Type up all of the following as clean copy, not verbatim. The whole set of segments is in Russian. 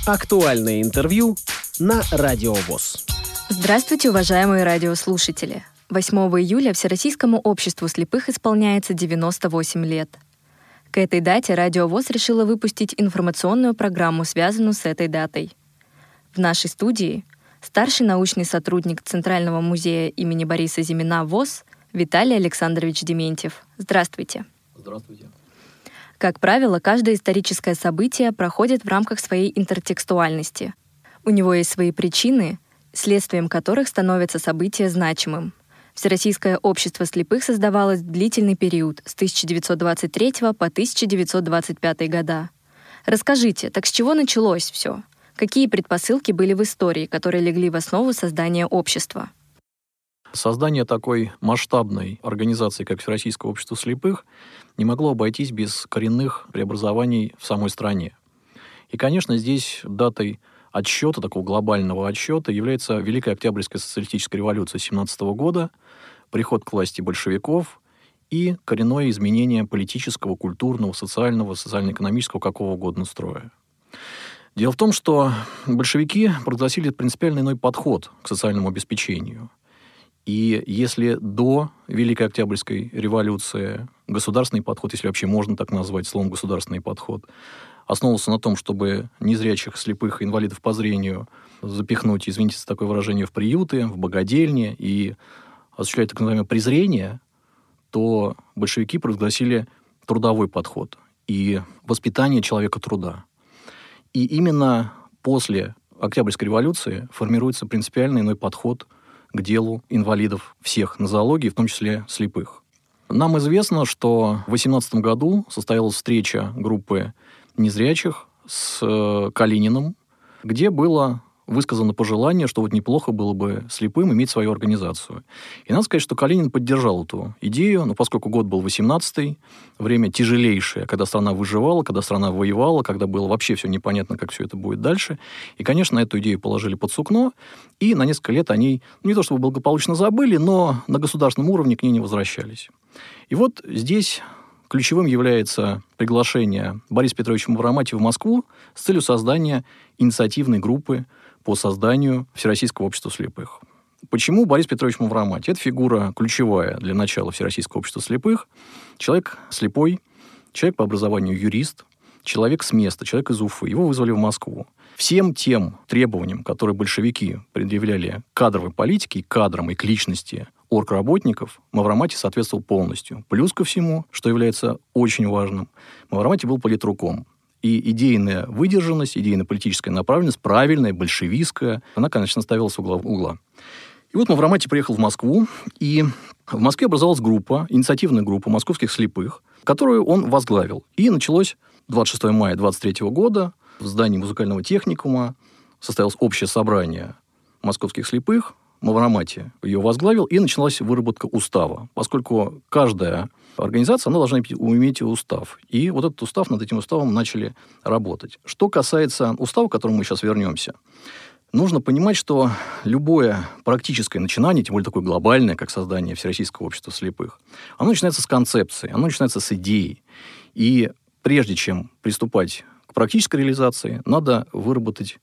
Актуальное интервью на Радио ВОС. Здравствуйте, уважаемые радиослушатели! 8 июля Всероссийскому обществу слепых исполняется 98 лет. К этой дате Радио ВОС решила выпустить информационную программу, связанную с этой датой. В нашей студии старший научный сотрудник Центрального музея имени Бориса Зимина ВОС Виталий Александрович Дементьев. Здравствуйте. Здравствуйте. Как правило, каждое историческое событие проходит в рамках своей интертекстуальности. У него есть свои причины, следствием которых становится событие значимым. Всероссийское общество слепых создавалось в длительный период с 1923 по 1925 года. Расскажите, так с чего началось все? Какие предпосылки были в истории, которые легли в основу создания общества? Создание такой масштабной организации, как Всероссийское общество слепых, не могло обойтись без коренных преобразований в самой стране. И, конечно, здесь датой отсчета, такого глобального отсчета, является Великая Октябрьская социалистическая революция 1917 года, приход к власти большевиков и коренное изменение политического, культурного, социального, социально-экономического, какого угодно строя. Дело в том, что большевики провозгласили принципиально иной подход к социальному обеспечению. И если до Великой Октябрьской революции государственный подход, если вообще можно так назвать словом государственный подход, основывался на том, чтобы незрячих, слепых, инвалидов по зрению запихнуть, извините за такое выражение, в приюты, в богадельни и осуществлять так называемое презрение, то большевики провозгласили трудовой подход и воспитание человека труда. И именно после Октябрьской революции формируется принципиально иной подход к делу инвалидов всех нозологий, в том числе слепых. Нам известно, что в 18 году состоялась встреча группы незрячих с Калининым, где было высказано пожелание, что вот неплохо было бы слепым иметь свою организацию. И надо сказать, что Калинин поддержал эту идею, но поскольку год был 18-й, время тяжелейшее, когда страна выживала, когда страна воевала, когда было вообще все непонятно, как все это будет дальше. И, конечно, эту идею положили под сукно, и на несколько лет они, не то чтобы благополучно забыли, но на государственном уровне к ней не возвращались. И вот здесь ключевым является приглашение Бориса Петровича Мавромати в Москву с целью создания инициативной группы по созданию Всероссийского общества слепых. Почему Борис Петрович Мавромати? Это фигура ключевая для начала Всероссийского общества слепых. Человек слепой, человек по образованию юрист, человек с места, человек из Уфы. Его вызвали в Москву. Всем тем требованиям, которые большевики предъявляли к кадровой политике, и к кадрам, и к личности оргработников, Мавромати соответствовал полностью. Плюс ко всему, что является очень важным, Мавромати был политруком. И идейная выдержанность, идейно-политическая направленность, правильная, большевистская, она, конечно, ставилась в угла. И вот Мавромати приехал в Москву, и в Москве образовалась группа, инициативная группа московских слепых, которую он возглавил. И началось 26 мая 23 года в здании музыкального техникума состоялось общее собрание московских слепых, Мавромати ее возглавил, и началась выработка устава. Поскольку каждая организация, она должна иметь устав. И вот этот устав, над этим уставом начали работать. Что касается устава, к которому мы сейчас вернемся, нужно понимать, что любое практическое начинание, тем более такое глобальное, как создание Всероссийского общества слепых, оно начинается с концепции, оно начинается с идеи. И прежде чем приступать к практической реализации, надо выработать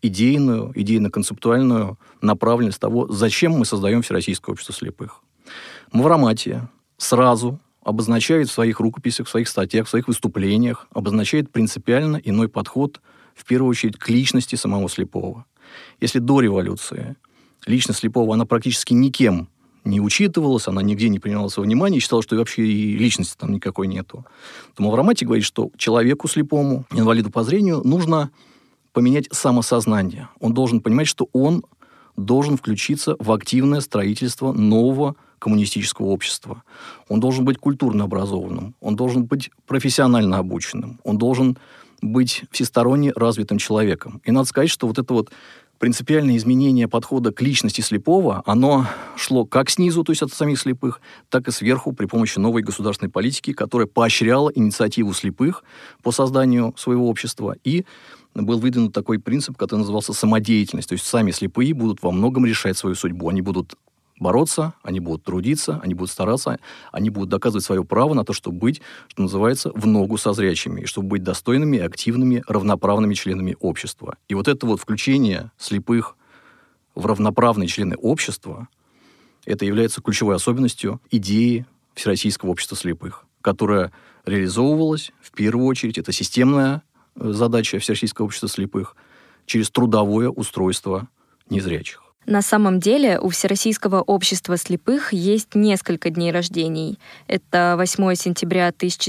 идейно-концептуальную направленность того, зачем мы создаем Всероссийское общество слепых. Мавромати сразу обозначает в своих рукописях, в своих статьях, в своих выступлениях, обозначает принципиально иной подход, в первую очередь, к личности самого слепого. Если до революции личность слепого, она практически никем не учитывалась, она нигде не принималась во внимание, считала, что вообще и личности там никакой нету, то Мавромати говорит, что человеку слепому, инвалиду по зрению, нужно поменять самосознание. Он должен понимать, что он должен включиться в активное строительство нового коммунистического общества. Он должен быть культурно образованным, он должен быть профессионально обученным, он должен быть всесторонне развитым человеком. И надо сказать, что вот это вот принципиальное изменение подхода к личности слепого, оно шло как снизу, то есть от самих слепых, так и сверху при помощи новой государственной политики, которая поощряла инициативу слепых по созданию своего общества. И был выдвинут такой принцип, который назывался самодеятельность. То есть сами слепые будут во многом решать свою судьбу. Они будут бороться, они будут трудиться, они будут стараться, они будут доказывать свое право на то, чтобы быть, что называется, в ногу со зрячими, и чтобы быть достойными, активными, равноправными членами общества. И вот это вот включение слепых в равноправные члены общества, это является ключевой особенностью идеи Всероссийского общества слепых, которая реализовывалась, в первую очередь, это системная задача Всероссийского общества слепых, через трудовое устройство незрячих. На самом деле у Всероссийского общества слепых есть несколько дней рождений. Это 8 сентября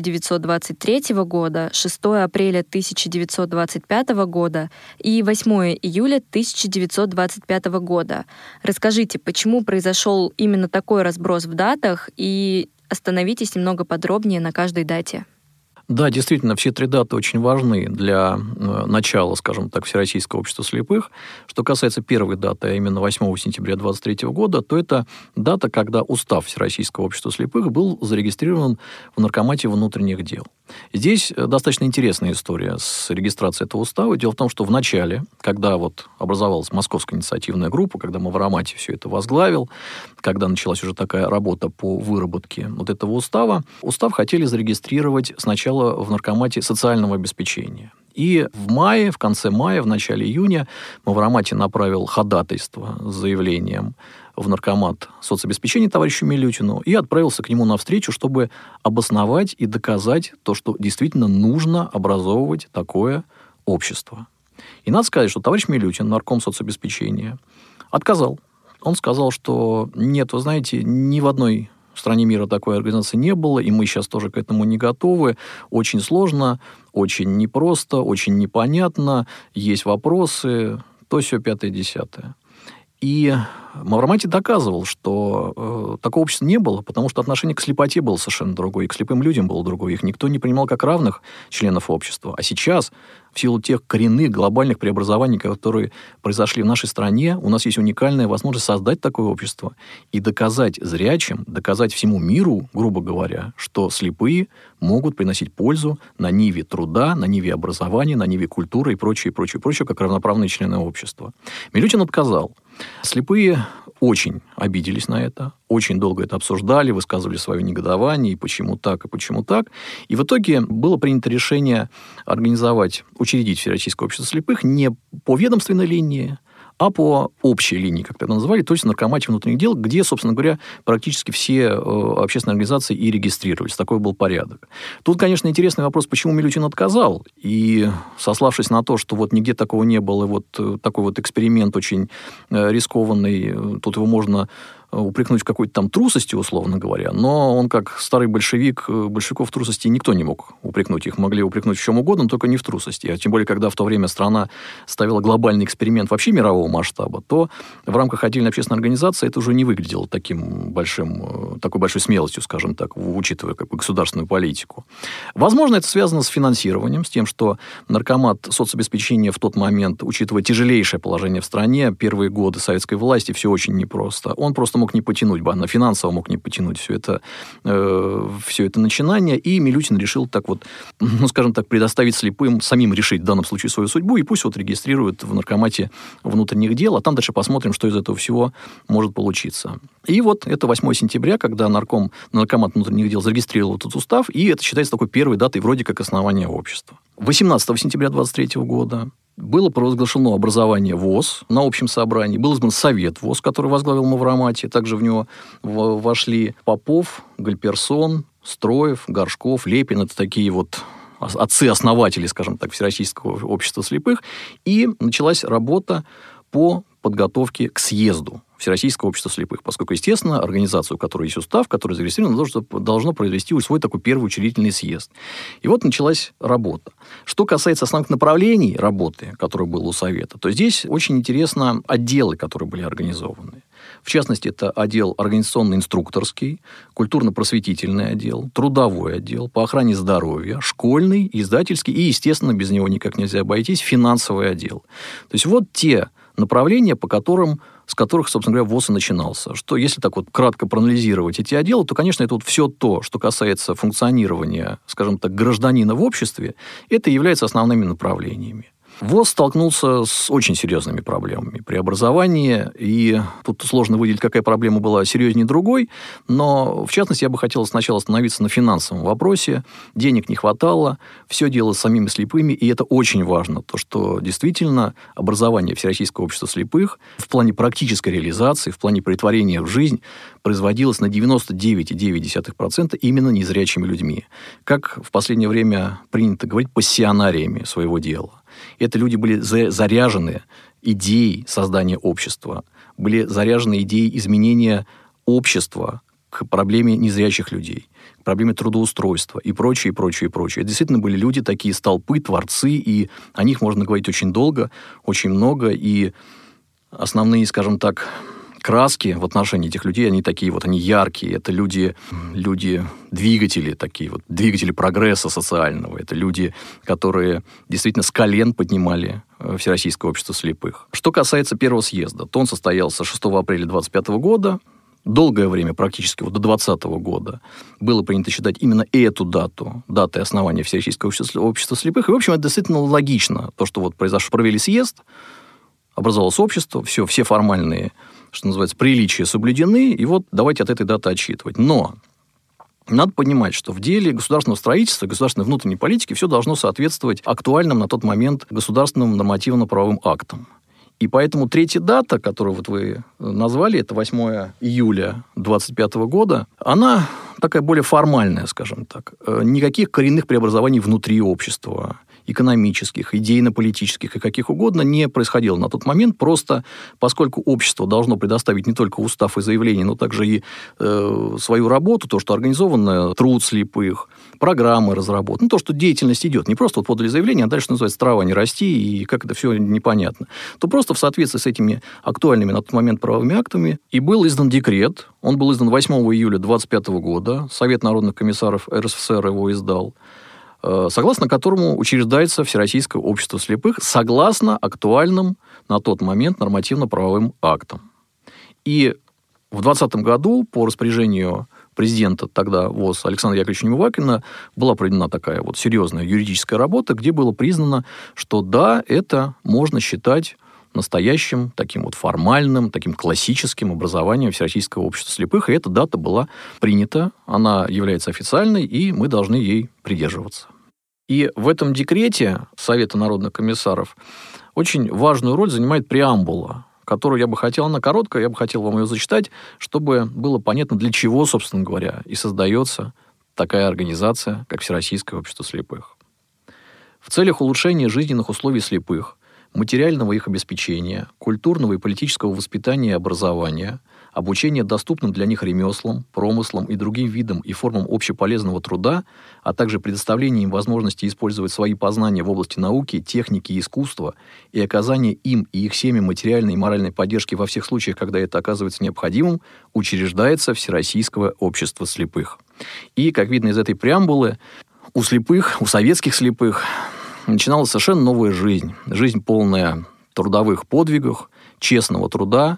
1923 года, 6 апреля 1925 года и 8 июля 1925 года. Расскажите, почему произошел именно такой разброс в датах, и остановитесь немного подробнее на каждой дате. Да, действительно, все три даты очень важны для начала, скажем так, Всероссийского общества слепых. Что касается первой даты, а именно 8 сентября 1923 года, то это дата, когда устав Всероссийского общества слепых был зарегистрирован в Наркомате внутренних дел. Здесь достаточно интересная история с регистрацией этого устава. Дело в том, что в начале, когда вот образовалась Московская инициативная группа, когда Мавроматий все это возглавил, когда началась уже такая работа по выработке вот этого устав хотели зарегистрировать сначала в Наркомате социального обеспечения. И в конце мая, в начале июня Мавроматий направил ходатайство с заявлением в Наркомат соцобеспечения товарищу Милютину и отправился к нему навстречу, чтобы обосновать и доказать то, что действительно нужно образовывать такое общество. И надо сказать, что товарищ Милютин, нарком соцобеспечения, отказал. Он сказал, что нет, вы знаете, ни в одной стране мира такой организации не было, и мы сейчас тоже к этому не готовы. Очень сложно, очень непросто, очень непонятно, есть вопросы, то сё, пятое, десятое. И Мавроматий доказывал, что такого общества не было, потому что отношение к слепоте было совершенно другое, и к слепым людям было другое. Их никто не принимал как равных членов общества. А сейчас, в силу тех коренных глобальных преобразований, которые произошли в нашей стране, у нас есть уникальная возможность создать такое общество и доказать зрячим, доказать всему миру, грубо говоря, что слепые могут приносить пользу на ниве труда, на ниве образования, на ниве культуры и прочее, как равноправные члены общества. Милютин отказал. Слепые очень обиделись на это, очень долго это обсуждали, высказывали свое негодование, и почему так, и почему так. И в итоге было принято решение учредить Всероссийское общество слепых не по ведомственной линии, а по общей линии, как это называли, то есть в Наркомате внутренних дел, где, собственно говоря, практически все общественные организации и регистрировались. Такой был порядок. Тут, конечно, интересный вопрос, почему Милютин отказал. И, сославшись на то, что вот нигде такого не было, и вот такой вот эксперимент очень рискованный, тут его можно упрекнуть в какой-то там трусости, условно говоря, но он как старый большевик, большевиков в трусости никто не мог упрекнуть. Их могли упрекнуть в чем угодно, но только не в трусости. А тем более, когда в то время страна ставила глобальный эксперимент вообще мирового масштаба, то в рамках отдельной общественной организации это уже не выглядело такой большой смелостью, скажем так, учитывая как бы государственную политику. Возможно, это связано с финансированием, с тем, что Наркомат соцобеспечения в тот момент, учитывая тяжелейшее положение в стране, первые годы советской власти, все очень непросто. Он просто мог не потянуть, банально финансово мог не потянуть все это начинание, и Милютин решил так вот, скажем так, предоставить слепым самим решить в данном случае свою судьбу, и пусть вот регистрируют в Наркомате внутренних дел, а там дальше посмотрим, что из этого всего может получиться. И вот это 8 сентября, когда Наркомат внутренних дел зарегистрировал этот устав, и это считается такой первой датой вроде как основания общества. 18 сентября 1923 года было провозглашено образование ВОС на общем собрании, был избран Совет ВОС, который возглавил Мавроматий, также в него вошли Попов, Гальперсон, Строев, Горшков, Лепин, это такие вот отцы-основатели, скажем так, Всероссийского общества слепых, и началась работа по подготовке к съезду Всероссийского общества слепых, поскольку, естественно, организация, у которой есть устав, который зарегистрирован, должно произвести свой такой первый учредительный съезд. И вот началась работа. Что касается основных направлений работы, которая была у Совета, то здесь очень интересно отделы, которые были организованы. В частности, это отдел организационно-инструкторский, культурно-просветительный отдел, трудовой отдел, по охране здоровья, школьный, издательский и, естественно, без него никак нельзя обойтись, финансовый отдел. То есть вот те направления, с которых, собственно говоря, ВОС и начинался. Что, если так вот кратко проанализировать эти отделы, то, конечно, это вот все то, что касается функционирования, скажем так, гражданина в обществе, это является основными направлениями. ВОС столкнулся с очень серьезными проблемами преобразования, и тут сложно выделить, какая проблема была серьезнее другой, но, в частности, я бы хотел сначала остановиться на финансовом вопросе. Денег не хватало, все делалось самими слепыми, и это очень важно, то, что действительно образование Всероссийского общества слепых в плане практической реализации, в плане претворения в жизнь производилось на 99,9% именно незрячими людьми. Как в последнее время принято говорить, пассионариями своего дела. Это люди были заряжены идеей создания общества, были заряжены идеей изменения общества к проблеме незрячих людей, к проблеме трудоустройства и прочее, и прочее, и прочее. Это действительно были люди, такие столпы, творцы, и о них можно говорить очень долго, очень много, и основные, скажем так, краски в отношении этих людей, они такие вот, они яркие, это люди-двигатели такие вот, двигатели прогресса социального, это люди, которые действительно с колен поднимали Всероссийское общество слепых. Что касается первого съезда, то он состоялся 6 апреля 25 года, долгое время, практически вот до 2020 года, было принято считать именно эту дату, датой основания Всероссийского общества слепых, и, в общем, это действительно логично, то, что вот произошло, провели съезд, образовалось общество, все формальные, что называется, приличия соблюдены, и вот давайте от этой даты отсчитывать. Но надо понимать, что в деле государственного строительства, государственной внутренней политики все должно соответствовать актуальным на тот момент государственным нормативно-правовым актам. И поэтому третья дата, которую вот вы назвали, это 8 июля 2025 года, она такая более формальная, скажем так. Никаких коренных преобразований внутри общества, экономических, идейно-политических и каких угодно не происходило на тот момент, просто поскольку общество должно предоставить не только устав и заявление, но также и свою работу, то, что организован труд слепых, программы разработаны, то, что деятельность идет, не просто вот подали заявление, а дальше, что называется, трава не расти, и как это все непонятно, то просто в соответствии с этими актуальными на тот момент правовыми актами и был издан декрет, он был издан 8 июля 2025 года, Совет народных комиссаров РСФСР его издал, согласно которому учреждается Всероссийское общество слепых, согласно актуальным на тот момент нормативно-правовым актам. И в 2020 году по распоряжению президента тогда ВОС Александра Яковлевича Немывакина была проведена такая вот серьезная юридическая работа, где было признано, что да, это можно считать настоящим, таким вот формальным, таким классическим образованием Всероссийского общества слепых, и эта дата была принята, она является официальной, и мы должны ей придерживаться. И в этом декрете Совета народных комиссаров очень важную роль занимает преамбула, которую я бы хотел, она короткая, я бы хотел вам ее зачитать, чтобы было понятно, для чего, собственно говоря, и создается такая организация, как Всероссийское общество слепых. В целях улучшения жизненных условий слепых, материального их обеспечения, культурного и политического воспитания и образования, обучения доступным для них ремеслам, промыслам и другим видам и формам общеполезного труда, а также предоставление им возможности использовать свои познания в области науки, техники и искусства и оказание им и их семьям материальной и моральной поддержки во всех случаях, когда это оказывается необходимым, учреждается Всероссийское общество слепых. И, как видно из этой преамбулы, у слепых, у советских слепых начиналась совершенно новая жизнь. Жизнь, полная трудовых подвигов, честного труда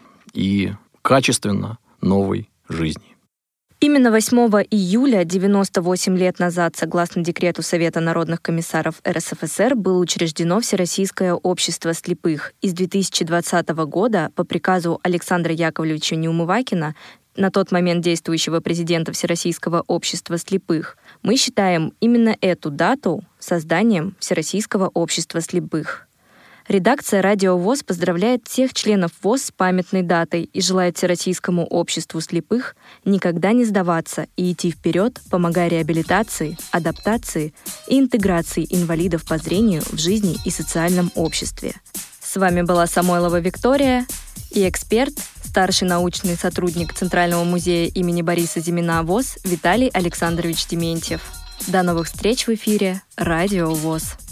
и качественно новой жизни. Именно 8 июля 98 лет назад, согласно декрету Совета народных комиссаров РСФСР, было учреждено Всероссийское общество слепых. И с 2020 года по приказу Александра Яковлевича Неумывакина, на тот момент действующего президента Всероссийского общества слепых, мы считаем именно эту дату созданием Всероссийского общества слепых. Редакция «Радио ВОС» поздравляет всех членов ВОС с памятной датой и желает Всероссийскому обществу слепых никогда не сдаваться и идти вперед, помогая реабилитации, адаптации и интеграции инвалидов по зрению в жизни и социальном обществе. С вами была Самойлова Виктория и эксперт, старший научный сотрудник Центрального музея имени Бориса Зимина ВОС Виталий Александрович Дементьев. До новых встреч в эфире «Радио ВОС».